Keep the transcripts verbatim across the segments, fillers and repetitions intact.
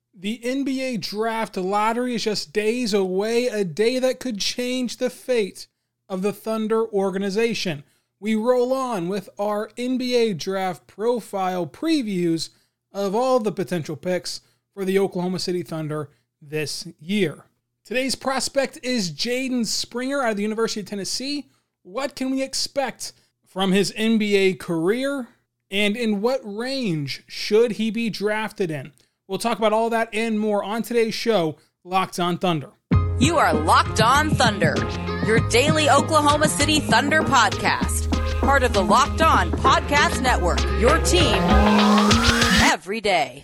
The N B A Draft Lottery is just days away, a day that could change the fate of the Thunder organization. We roll on with our N B A Draft Profile previews of all the potential picks for the Oklahoma City Thunder this year. Today's prospect is Jaden Springer out of the University of Tennessee. What can we expect from his N B A career, and in what range should he be drafted in? We'll talk about all that and more on today's show, Locked On Thunder. You are Locked On Thunder, your daily Oklahoma City Thunder podcast. Part of the Locked On Podcast Network, your team every day.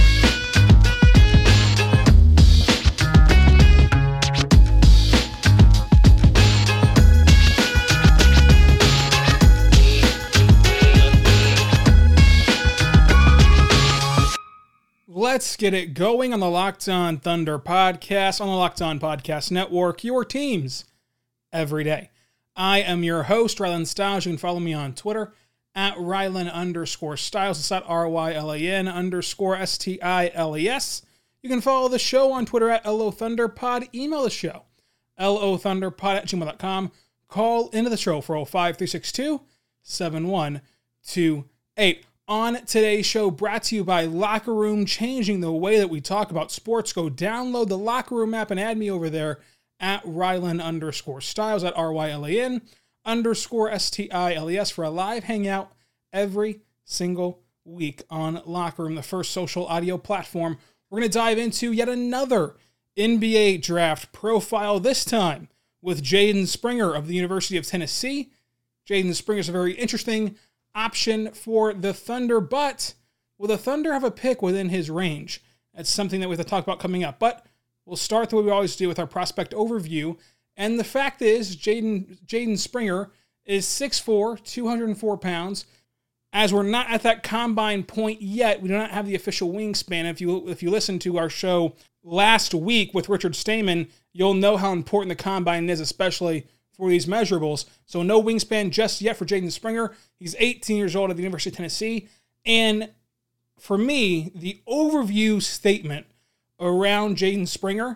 Let's get it going on the Locked On Thunder podcast, on the Locked On Podcast Network, your teams every day. I am your host, Rylan Stiles. You can follow me on Twitter at Rylan underscore Stiles. It's at R Y L A N underscore S T I L E S. You can follow the show on Twitter at L O Thunderpod. Email the show, L O Thunderpod at gmail dot com. Call into the show for oh five, three six two, seven one two eight. On today's show, brought to you by Locker Room, changing the way that we talk about sports. Go download the Locker Room app and add me over there at Rylan underscore Stiles, at R Y L A N underscore S T I L E S for a live hangout every single week on Locker Room, the first social audio platform. We're going to dive into yet another N B A Draft Profile, this time with Jaden Springer of the University of Tennessee. Jaden Springer is a very interesting option for the Thunder, but will the Thunder have a pick within his range? That's something that we have to talk about coming up, but we'll start the way we always do with our prospect overview. And the fact is, Jaden Jaden Springer is six foot four, two hundred four pounds. As we're not at that combine point yet, we do not have the official wingspan. If you if you listen to our show last week with Richard Stamen, you'll know how important the combine is, especially for these measurables. So no wingspan just yet for Jaden Springer. He's eighteen years old at the University of Tennessee. And for me, the overview statement around Jaden Springer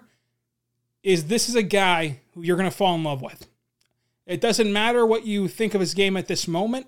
is this is a guy who you're going to fall in love with. It doesn't matter what you think of his game at this moment.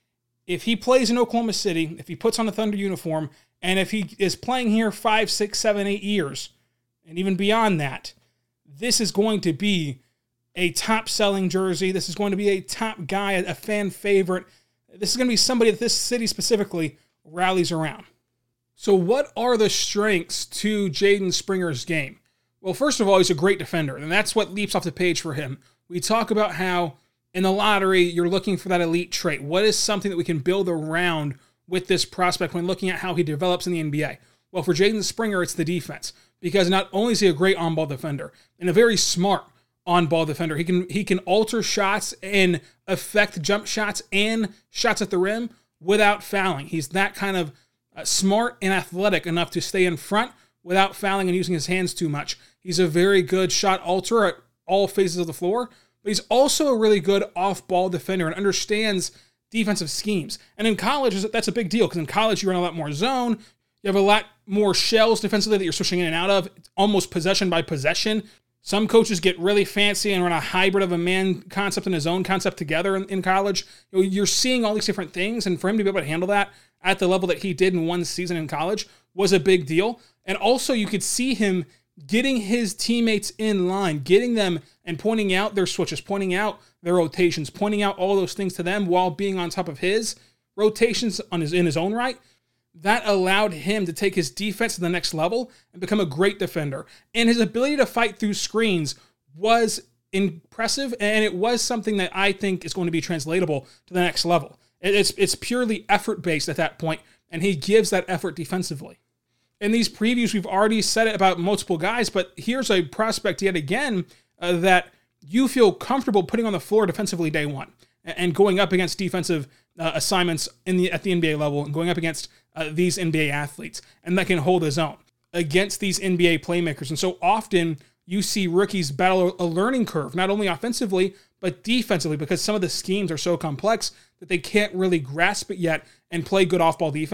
If he plays in Oklahoma City, if he puts on a Thunder uniform, and if he is playing here five, six, seven, eight years, and even beyond that, this is going to be a top-selling jersey. This is going to be a top guy, a fan favorite. This is going to be somebody that this city specifically rallies around. So what are the strengths to Jaden Springer's game? Well, first of all, he's a great defender, and that's what leaps off the page for him. We talk about how in the lottery, you're looking for that elite trait. What is something that we can build around with this prospect when looking at how he develops in the N B A? Well, for Jaden Springer, it's the defense, because not only is he a great on-ball defender and a very smart on-ball defender, he can he can alter shots and affect jump shots and shots at the rim without fouling. He's that kind of uh, smart and athletic enough to stay in front without fouling and using his hands too much. He's a very good shot alterer at all phases of the floor, but he's also a really good off-ball defender and understands defensive schemes. And in college, that's a big deal, because in college, you run a lot more zone. You have a lot more shells defensively that you're switching in and out of. It's almost possession by possession. Some coaches get really fancy and run a hybrid of a man concept and a zone concept together in, in college. You know, you're seeing all these different things, and for him to be able to handle that at the level that he did in one season in college was a big deal. And also, you could see him getting his teammates in line, getting them and pointing out their switches, pointing out their rotations, pointing out all those things to them while being on top of his rotations on his in his own right. That allowed him to take his defense to the next level and become a great defender. And his ability to fight through screens was impressive, and it was something that I think is going to be translatable to the next level. It's, it's purely effort-based at that point, and he gives that effort defensively. In these previews, we've already said it about multiple guys, but here's a prospect yet again uh, that you feel comfortable putting on the floor defensively day one and going up against defensive uh, assignments in the at the N B A level and going up against uh, these N B A athletes, and that can hold his own against these N B A playmakers. And so often you see rookies battle a learning curve, not only offensively, but defensively, because some of the schemes are so complex that they can't really grasp it yet and play good off-ball defense.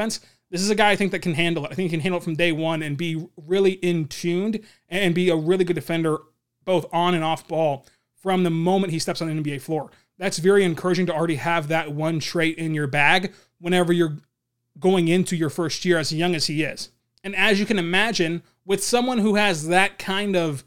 This is a guy I think that can handle it. I think he can handle it from day one and be really in tuned and be a really good defender both on and off ball from the moment he steps on the N B A floor. That's very encouraging to already have that one trait in your bag whenever you're going into your first year as young as he is. And as you can imagine, with someone who has that kind of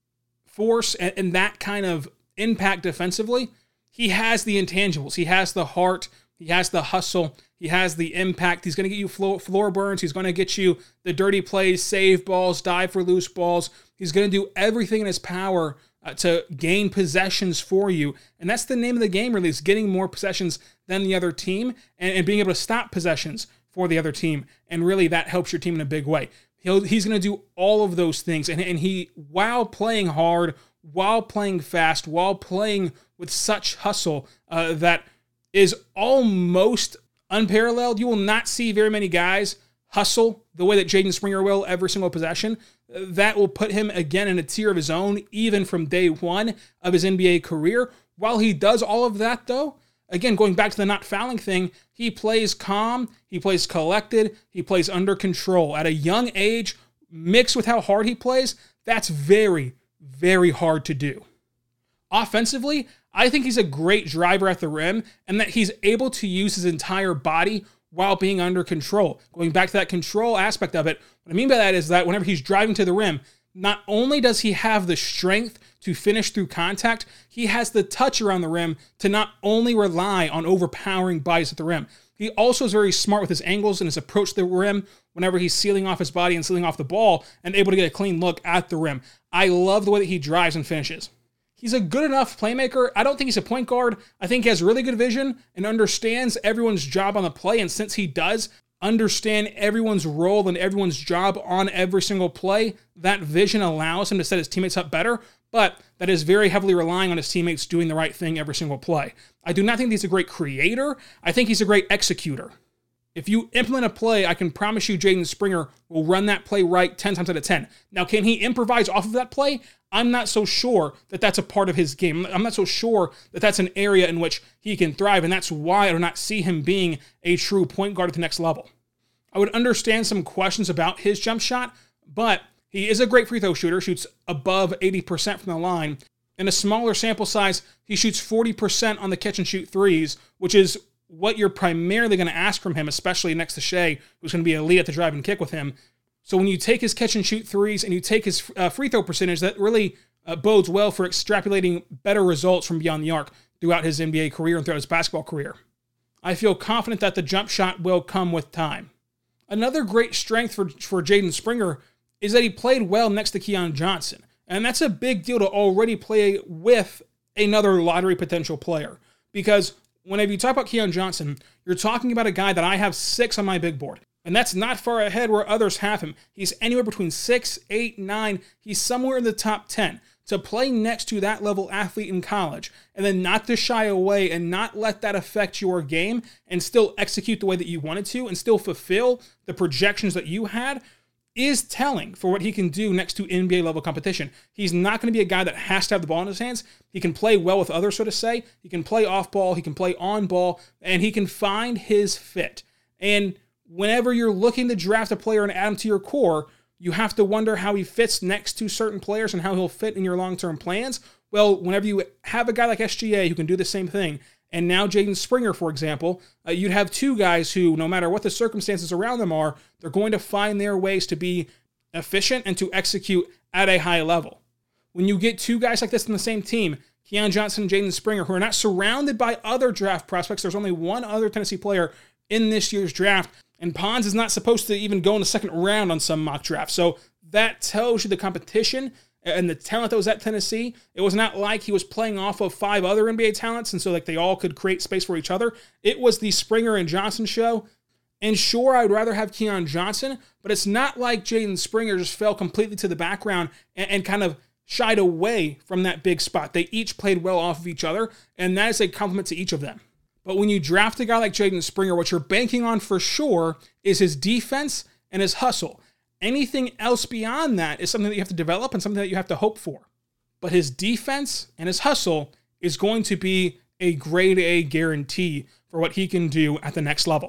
force and, and that kind of impact defensively, he has the intangibles. He has the heart. He has the hustle. He has the impact. He's going to get you floor, floor burns. He's going to get you the dirty plays, save balls, dive for loose balls. He's going to do everything in his power uh, to gain possessions for you. And that's the name of the game, really, is getting more possessions than the other team and, and being able to stop possessions for the other team. And really, that helps your team in a big way. He'll, he's going to do all of those things. And, and he, while playing hard, while playing fast, while playing with such hustle uh, that is almost unparalleled. You will not see very many guys hustle the way that Jaden Springer will every single possession. That will put him again in a tier of his own, even from day one of his N B A career. While he does all of that, though, again, going back to the not fouling thing, he plays calm, he plays collected, he plays under control. At a young age, mixed with how hard he plays, that's very, very hard to do. Offensively, I think he's a great driver at the rim and that he's able to use his entire body while being under control. Going back to that control aspect of it, what I mean by that is that whenever he's driving to the rim, not only does he have the strength to finish through contact, he has the touch around the rim to not only rely on overpowering bodies at the rim. He also is very smart with his angles and his approach to the rim whenever he's sealing off his body and sealing off the ball and able to get a clean look at the rim. I love the way that he drives and finishes. He's a good enough playmaker. I don't think he's a point guard. I think he has really good vision and understands everyone's job on the play. And since he does understand everyone's role and everyone's job on every single play, that vision allows him to set his teammates up better, but that is very heavily relying on his teammates doing the right thing every single play. I do not think he's a great creator. I think he's a great executor. If you implement a play, I can promise you Jaden Springer will run that play right ten times out of ten. Now, can he improvise off of that play? I'm not so sure that that's a part of his game. I'm not so sure that that's an area in which he can thrive, and that's why I do not see him being a true point guard at the next level. I would understand some questions about his jump shot, but he is a great free throw shooter, shoots above eighty percent from the line. In a smaller sample size, he shoots forty percent on the catch and shoot threes, which is what you're primarily going to ask from him, especially next to Shai, who's going to be elite at the drive and kick with him. So when you take his catch and shoot threes and you take his uh, free throw percentage, that really uh, bodes well for extrapolating better results from beyond the arc throughout his N B A career and throughout his basketball career. I feel confident that the jump shot will come with time. Another great strength for, for Jaden Springer is that he played well next to Keon Johnson. And that's a big deal to already play with another lottery potential player. Because whenever you talk about Keon Johnson, you're talking about a guy that I have six on my big board. And that's not far ahead where others have him. He's anywhere between six, eight, nine. He's somewhere in the top ten. To play next to that level athlete in college and then not to shy away and not let that affect your game and still execute the way that you wanted to and still fulfill the projections that you had is telling for what he can do next to N B A level competition. He's not going to be a guy that has to have the ball in his hands. He can play well with others, so to say. He can play off ball. He can play on ball, and he can find his fit. And whenever you're looking to draft a player and add him to your core, you have to wonder how he fits next to certain players and how he'll fit in your long-term plans. Well, whenever you have a guy like S G A who can do the same thing, and now Jaden Springer, for example, uh, you'd have two guys who, no matter what the circumstances around them are, they're going to find their ways to be efficient and to execute at a high level. When you get two guys like this in the same team, Keon Johnson and Jaden Springer, who are not surrounded by other draft prospects, there's only one other Tennessee player in this year's draft, and Pons is not supposed to even go in the second round on some mock draft. So that tells you the competition and the talent that was at Tennessee. It was not like he was playing off of five other N B A talents, and so like they all could create space for each other. It was the Springer and Johnson show. And sure, I'd rather have Keon Johnson, but it's not like Jaden Springer just fell completely to the background and, and kind of shied away from that big spot. They each played well off of each other, and that is a compliment to each of them. But when you draft a guy like Jaden Springer, what you're banking on for sure is his defense and his hustle. Anything else beyond that is something that you have to develop and something that you have to hope for. But his defense and his hustle is going to be a grade A guarantee for what he can do at the next level.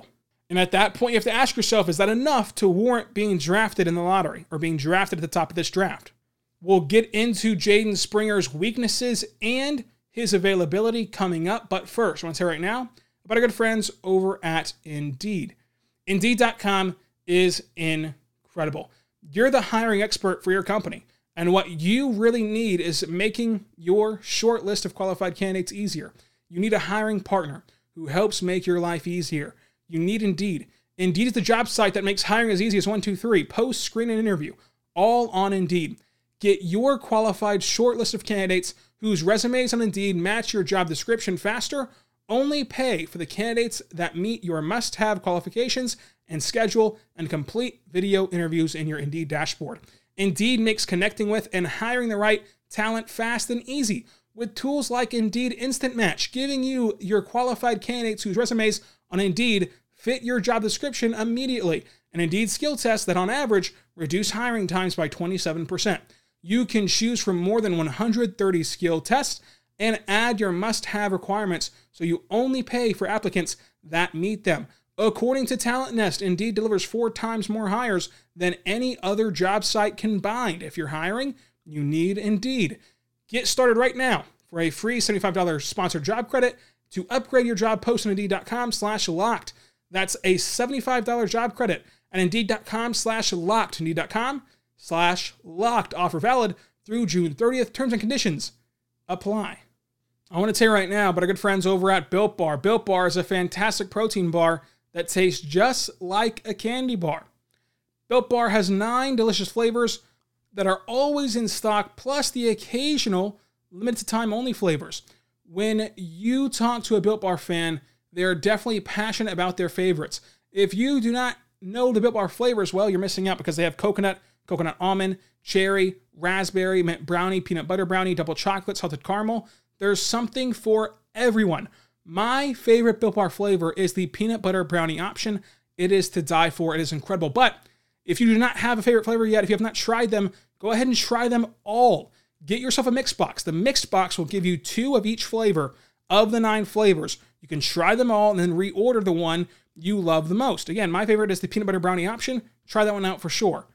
And at that point, you have to ask yourself, is that enough to warrant being drafted in the lottery or being drafted at the top of this draft? We'll get into Jaden Springer's weaknesses and his availability coming up. But first, I want to say right now about our good friends over at Indeed. Indeed dot com is incredible. You're the hiring expert for your company. And what you really need is making your short list of qualified candidates easier. You need a hiring partner who helps make your life easier. You need Indeed. Indeed is the job site that makes hiring as easy as one, two, three. Post, screen, and interview. All on Indeed. Get your qualified short list of candidates whose resumes on Indeed match your job description faster. Only pay for the candidates that meet your must-have qualifications and schedule and complete video interviews in your Indeed dashboard. Indeed makes connecting with and hiring the right talent fast and easy with tools like Indeed Instant Match, giving you your qualified candidates whose resumes on Indeed fit your job description immediately, and Indeed skill tests that on average reduce hiring times by twenty-seven percent. You can choose from more than one hundred thirty skill tests and add your must-have requirements so you only pay for applicants that meet them. According to Talent Nest, Indeed delivers four times more hires than any other job site combined. If you're hiring, you need Indeed. Get started right now for a free seventy-five dollars sponsored job credit to upgrade your job post on Indeed.com slash locked. That's a seventy-five dollars job credit at Indeed.com slash locked. Indeed.com slash locked. Offer valid through June thirtieth. Terms and conditions apply. I want to tell you right now about our good friends over at Built Bar. Built Bar is a fantastic protein bar that tastes just like a candy bar. Built Bar has nine delicious flavors that are always in stock, plus the occasional limited time only flavors. When you talk to a Built Bar fan, they're definitely passionate about their favorites. If you do not know the Built Bar flavors, well, you're missing out because they have coconut, coconut almond, cherry, raspberry, mint brownie, peanut butter brownie, double chocolate, salted caramel. There's something for everyone. My favorite Built Bar flavor is the peanut butter brownie option. It is to die for. It is incredible. But if you do not have a favorite flavor yet, if you have not tried them, go ahead and try them all. Get yourself a mixed box. The mixed box will give you two of each flavor of the nine flavors. You can try them all and then reorder the one you love the most. Again, my favorite is the peanut butter brownie option. Try that one out for sure.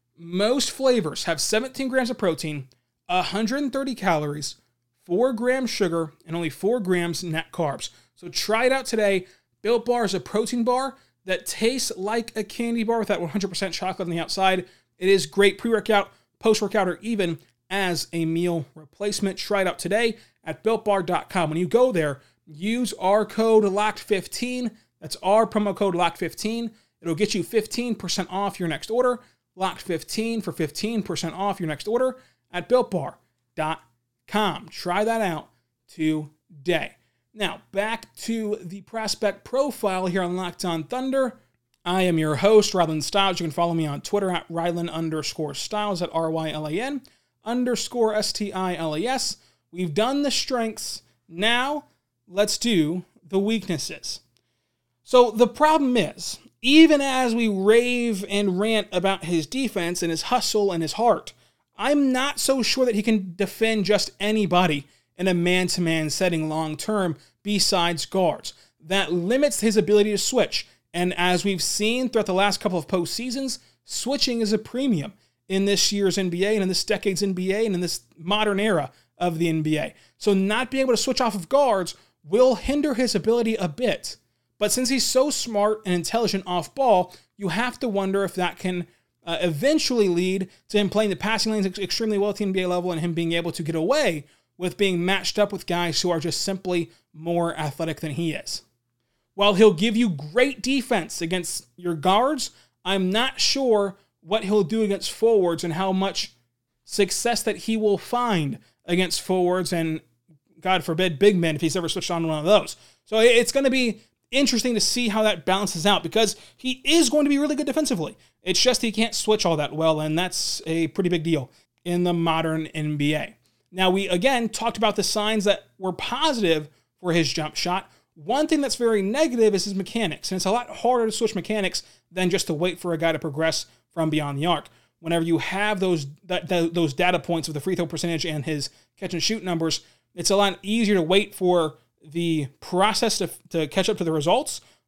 Most flavors have seventeen grams of protein, one hundred thirty calories, four grams sugar, and only four grams net carbs. So try it out today. Built Bar is a protein bar that tastes like a candy bar with that one hundred percent chocolate on the outside. It is great pre-workout, post-workout, or even as a meal replacement. Try it out today at built bar dot com. When you go there, use our code locked fifteen. That's our promo code locked fifteen. It'll get you fifteen percent off your next order. locked fifteen for fifteen percent off your next order at built bar dot com. Try that out today. Now, back to the prospect profile here on Locked On Thunder. I am your host, Rylan Stiles. You can follow me on Twitter at Rylan underscore Stiles, at R Y L A N underscore S T I L E S. We've done the strengths. Now, let's do the weaknesses. So the problem is, even as we rave and rant about his defense and his hustle and his heart, I'm not so sure that he can defend just anybody in a man-to-man setting long-term besides guards. That limits his ability to switch. And as we've seen throughout the last couple of postseasons, switching is a premium in this year's N B A and in this decade's N B A and in this modern era of the N B A. So not being able to switch off of guards will hinder his ability a bit. But since he's so smart and intelligent off ball, you have to wonder if that can uh, eventually lead to him playing the passing lanes extremely well at the N B A level and him being able to get away with being matched up with guys who are just simply more athletic than he is. While he'll give you great defense against your guards, I'm not sure what he'll do against forwards and how much success that he will find against forwards and, God forbid, big men if he's ever switched on one of those. So it's going to be interesting to see how that balances out because he is going to be really good defensively. It's just he can't switch all that well, and that's a pretty big deal in the modern N B A. Now, we, again, talked about the signs that were positive for his jump shot. One thing that's very negative is his mechanics, and it's a lot harder to switch mechanics than just to wait for a guy to progress from beyond the arc. Whenever you have those that, that, those data points of the free throw percentage and his catch and shoot numbers, it's a lot easier to wait for the process to, to catch up to the results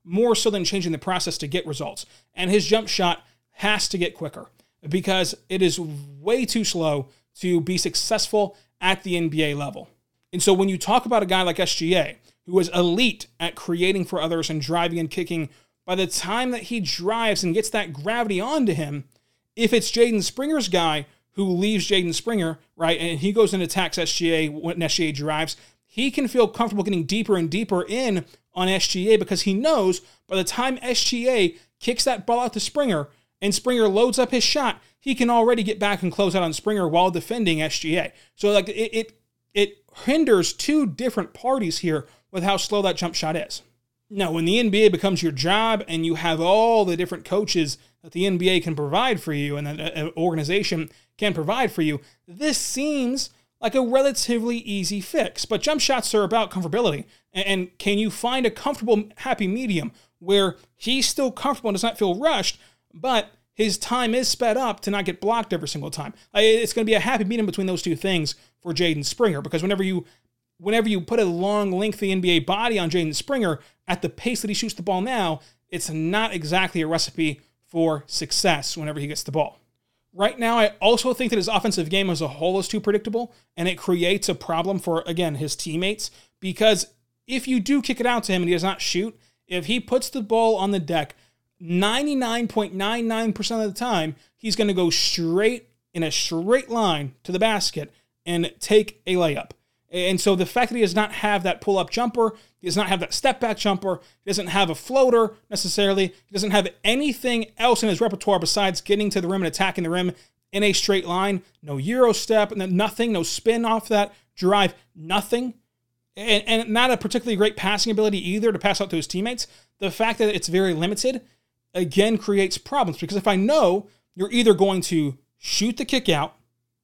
more so than changing the process to get results. And his jump shot has to get quicker because it is way too slow to be successful at the N B A level. And so when you talk about a guy like S G A, who is elite at creating for others and driving and kicking, by the time that he drives and gets that gravity onto him, if it's Jaden Springer's guy who leaves Jaden Springer, right, and he goes and attacks S G A when S G A drives, he can feel comfortable getting deeper and deeper in on S G A because he knows by the time S G A kicks that ball out to Springer and Springer loads up his shot, he can already get back and close out on Springer while defending S G A. So like it it, it hinders two different parties here with how slow that jump shot is. Now, when the N B A becomes your job and you have all the different coaches that the N B A can provide for you and that an organization can provide for you, this seems like a relatively easy fix. But jump shots are about comfortability. And can you find a comfortable, happy medium where he's still comfortable and does not feel rushed, but his time is sped up to not get blocked every single time? It's going to be a happy medium between those two things for Jaden Springer, because whenever you whenever you put a long, lengthy N B A body on Jaden Springer at the pace that he shoots the ball now, it's not exactly a recipe for success whenever he gets the ball. Right now, I also think that his offensive game as a whole is too predictable, and it creates a problem for, again, his teammates, because if you do kick it out to him and he does not shoot, if he puts the ball on the deck, ninety-nine point nine nine percent of the time, he's going to go straight in a straight line to the basket and take a layup. And so the fact that he does not have that pull-up jumper, he does not have that step-back jumper, he doesn't have a floater necessarily, he doesn't have anything else in his repertoire besides getting to the rim and attacking the rim in a straight line, no Euro step, nothing, no spin off that drive, nothing, and, and not a particularly great passing ability either to pass out to his teammates. The fact that it's very limited, again, creates problems, because if I know you're either going to shoot the kick out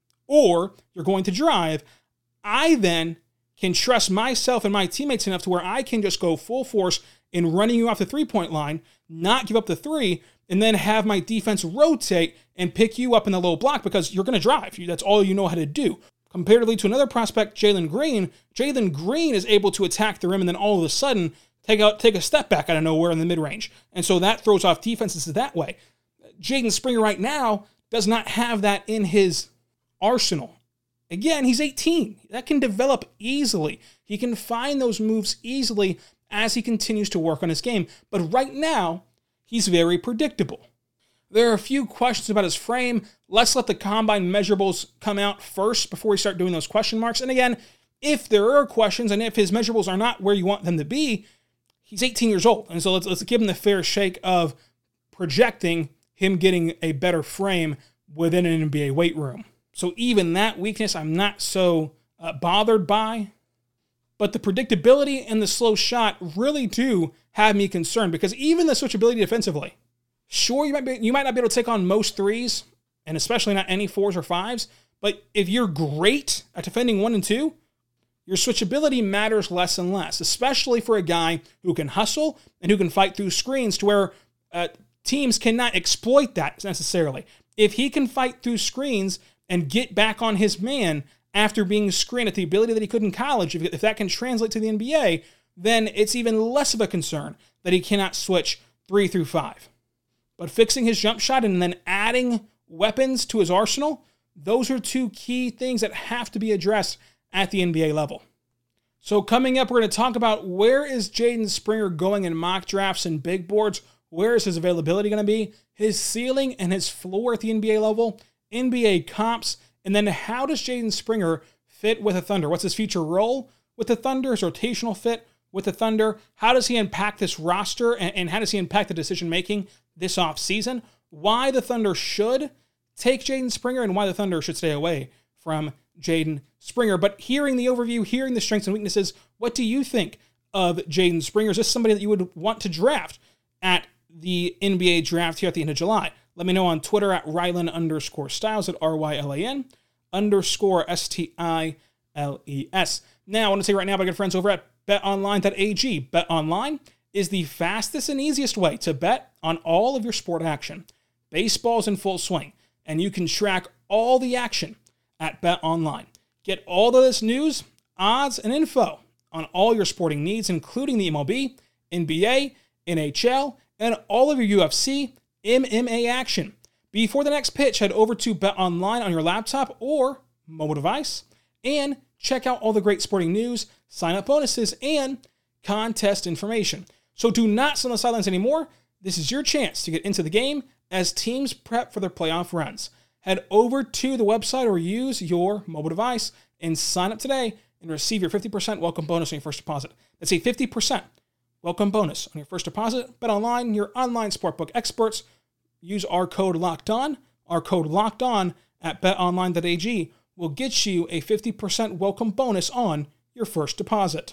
or you're going to drive, I then can trust myself and my teammates enough to where I can just go full force in running you off the three-point line, not give up the three, and then have my defense rotate and pick you up in the low block because you're going to drive. That's all you know how to do. Comparatively to another prospect, Jalen Green, Jalen Green is able to attack the rim and then all of a sudden take out take a step back out of nowhere in the mid-range. And so that throws off defenses that way. Jaden Springer right now does not have that in his arsenal. Again, he's eighteen. That can develop easily. He can find those moves easily as he continues to work on his game. But right now, he's very predictable. There are a few questions about his frame. Let's let the combine measurables come out first before we start doing those question marks. And again, if there are questions and if his measurables are not where you want them to be, he's eighteen years old. And so let's, let's give him the fair shake of projecting him getting a better frame within an N B A weight room. So even that weakness, I'm not so uh, bothered by. But the predictability and the slow shot really do have me concerned, because even the switchability defensively, sure, you might be, you might not be able to take on most threes, and especially not any fours or fives, but if you're great at defending one and two, your switchability matters less and less, especially for a guy who can hustle and who can fight through screens to where uh, teams cannot exploit that necessarily. If he can fight through screens and get back on his man after being screened at the ability that he could in college, if, if that can translate to the N B A, then it's even less of a concern that he cannot switch three through five. But fixing his jump shot and then adding weapons to his arsenal, those are two key things that have to be addressed at the N B A level. So coming up, we're going to talk about where is Jaden Springer going in mock drafts and big boards, where is his availability going to be, his ceiling and his floor at the N B A level, N B A comps, and then how does Jaden Springer fit with the Thunder? What's his future role with the Thunder, his rotational fit with the Thunder? How does he impact this roster, and, and how does he impact the decision-making this offseason? Why the Thunder should take Jaden Springer and why the Thunder should stay away from Jaden Springer. But hearing the overview, hearing the strengths and weaknesses, what do you think of Jaden Springer? Is this somebody that you would want to draft at the N B A draft here at the end of July? Let me know on Twitter at Rylan underscore Styles, at R Y L A N underscore S T I L E S. Now, I want to say right now, my good friends over at bet online dot a g. BetOnline is the fastest and easiest way to bet on all of your sport action. Baseball's in full swing, and you can track all the action at BetOnline. Get all of this news, odds, and info on all your sporting needs, including the M L B, N B A, N H L, and all of your U F C, M M A action. Before the next pitch, head over to BetOnline on your laptop or mobile device and check out all the great sporting news, sign-up bonuses, and contest information. So do not sit on the sidelines anymore. This is your chance to get into the game as teams prep for their playoff runs. Head over to the website or use your mobile device and sign up today and receive your fifty percent welcome bonus on your first deposit. That's a fifty percent welcome bonus on your first deposit. BetOnline, your online sportbook experts. Use our code LOCKEDON. Our code LOCKEDON at bet online dot a g will get you a fifty percent welcome bonus on your first deposit.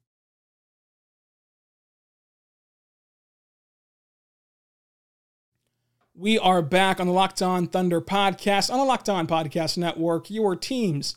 We are back on the Locked On Thunder podcast, on the Locked On Podcast Network, your teams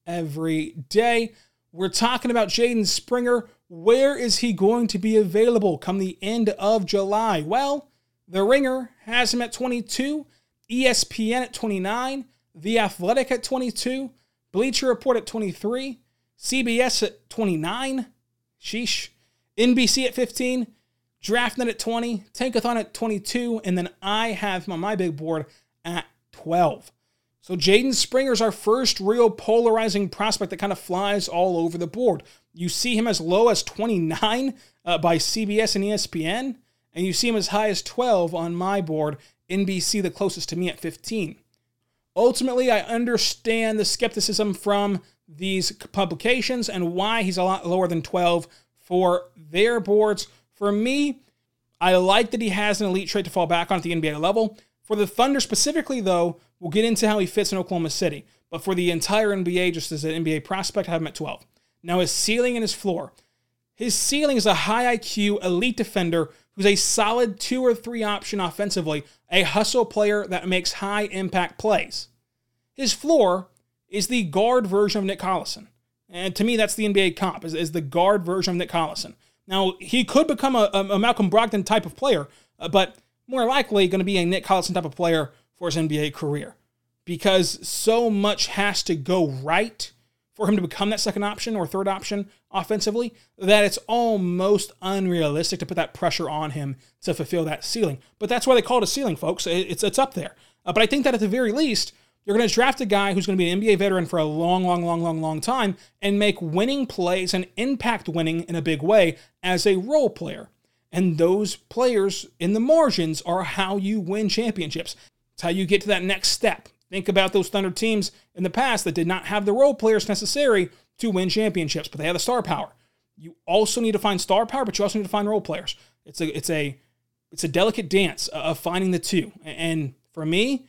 every day. We're talking about Jaden Springer. Where is he going to be available come the end of July? Well, The Ringer has him at twenty-two, E S P N at twenty-nine, The Athletic at twenty-two, Bleacher Report at twenty-three, C B S at twenty-nine, sheesh, N B C at fifteen, DraftNet at twenty, Tankathon at twenty-two, and then I have him on my big board at twelve. So Jaden Springer is our first real polarizing prospect that kind of flies all over the board. You see him as low as twenty-nine uh, by C B S and E S P N, and you see him as high as twelve on my board, N B C the closest to me at fifteen. Ultimately, I understand the skepticism from these publications and why he's a lot lower than twelve for their boards. For me, I like that he has an elite trait to fall back on at the N B A level. For the Thunder specifically, though, we'll get into how he fits in Oklahoma City. But for the entire N B A, just as an N B A prospect, I have him at twelve. Now, his ceiling and his floor. His ceiling is a high I Q, elite defender who's a solid two or three option offensively, a hustle player that makes high impact plays. His floor is the guard version of Nick Collison. And to me, that's the N B A comp, is, is the guard version of Nick Collison. Now, he could become a, a Malcolm Brogdon type of player, uh, but more likely going to be a Nick Collison type of player for his N B A career, because so much has to go right for him to become that second option or third option offensively that it's almost unrealistic to put that pressure on him to fulfill that ceiling. But that's why they call it a ceiling, folks. It's, it's up there. Uh, but I think that at the very least, you're going to draft a guy who's going to be an N B A veteran for a long, long, long, long, long time and make winning plays and impact winning in a big way as a role player. And those players in the margins are how you win championships. It's how you get to that next step. Think about those Thunder teams in the past that did not have the role players necessary to win championships, but they had the star power. You also need to find star power, but you also need to find role players. It's a it's a it's a delicate dance of finding the two. And for me,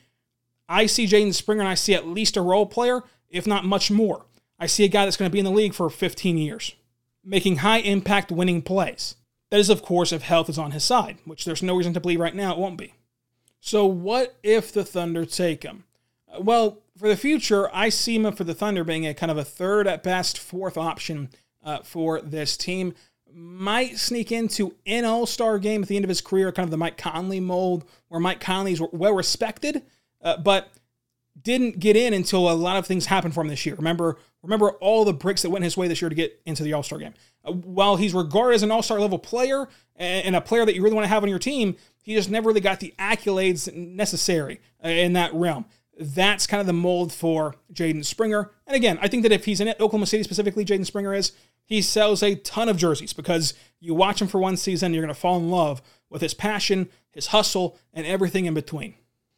I see Jaden Springer and I see at least a role player, if not much more. I see a guy that's going to be in the league for fifteen years, making high impact winning plays. That is, of course, if health is on his side, which there's no reason to believe right now it won't be. So what if the Thunder take him? Well, for the future, I see him for the Thunder being a kind of a third at best, fourth option uh, for this team. Might sneak into an all-star game at the end of his career, kind of the Mike Conley mold, where Mike Conley's well-respected, uh, but didn't get in until a lot of things happened for him this year. Remember, remember all the bricks that went his way this year to get into the all-star game. Uh, while he's regarded as an all-star level player and, and a player that you really want to have on your team, he just never really got the accolades necessary uh, in that realm. That's kind of the mold for Jaden Springer. And again, I think that if he's in Oklahoma City specifically, Jaden Springer is, he sells a ton of jerseys because you watch him for one season, you're going to fall in love with his passion, his hustle, and everything in between.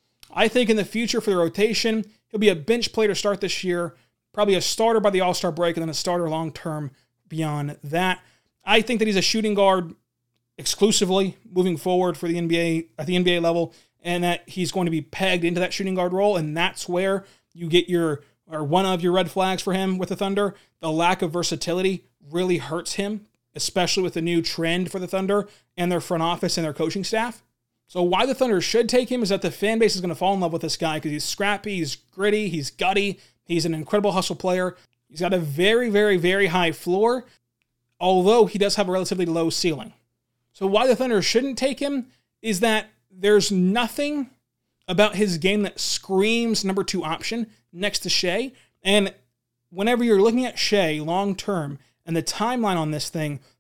I think in the future for the rotation, he'll be a bench player to start this year, probably a starter by the All-Star break, and then a starter long-term beyond that. I think that he's a shooting guard exclusively moving forward for the N B A at the N B A level, and that he's going to be pegged into that shooting guard role, and that's where you get your, or one of your red flags for him with the Thunder. The lack of versatility really hurts him, especially with the new trend for the Thunder and their front office and their coaching staff. So why the Thunder should take him is that the fan base is going to fall in love with this guy because he's scrappy, he's gritty, he's gutty, he's an incredible hustle player. He's got a very, very, very high floor, although he does have a relatively low ceiling. So why the Thunder shouldn't take him is that there's nothing about his game that screams number two option next to Shai. And whenever you're looking at Shai long-term and the timeline on this thing,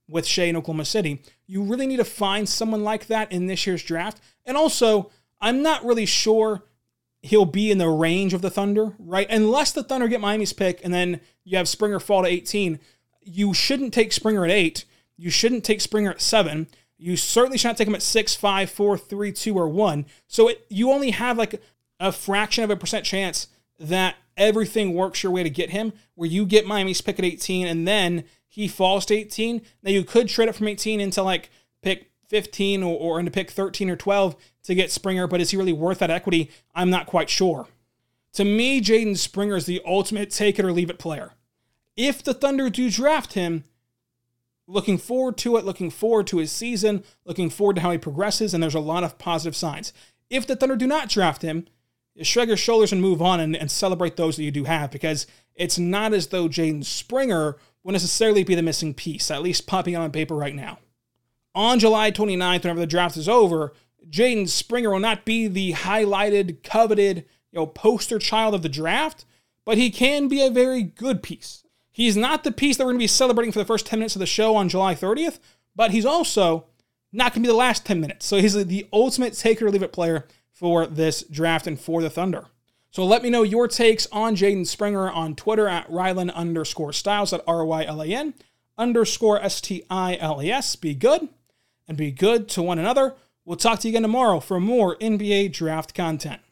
with Shea in Oklahoma City. You really need to find someone like that in this year's draft. And also, I'm not really sure he'll be in the range of the Thunder, right? Unless the Thunder get Miami's pick and then you have Springer fall to eighteen, you shouldn't take Springer at eight. You shouldn't take Springer at seven. You certainly should not take him at six, five, four, three, two, or one. So it, you only have like a fraction of a percent chance that everything works your way to get him, where you get Miami's pick at eighteen and then he falls to eighteen. Now you could trade it from eighteen into like pick fifteen or, or into pick thirteen or twelve to get Springer, but is he really worth that equity? I'm not quite sure. To me, Jaden Springer is the ultimate take it or leave it player. If the Thunder do draft him, looking forward to it, looking forward to his season, looking forward to how he progresses, and there's a lot of positive signs. If the Thunder do not draft him, shrug your shoulders and move on and, and celebrate those that you do have, because it's not as though Jaden Springer will necessarily be the missing piece, at least popping on paper right now. On July twenty-ninth, whenever the draft is over, Jaden Springer will not be the highlighted, coveted, you know, poster child of the draft, but he can be a very good piece. He's not the piece that we're going to be celebrating for the first ten minutes of the show on July thirtieth, but he's also not going to be the last ten minutes. So he's the ultimate take it or leave it player for this draft and for the Thunder. So let me know your takes on Jaden Springer on Twitter at Rylan underscore Styles, at R Y L A N underscore S T I L E S. Be good and be good to one another. We'll talk to you again tomorrow for more N B A draft content.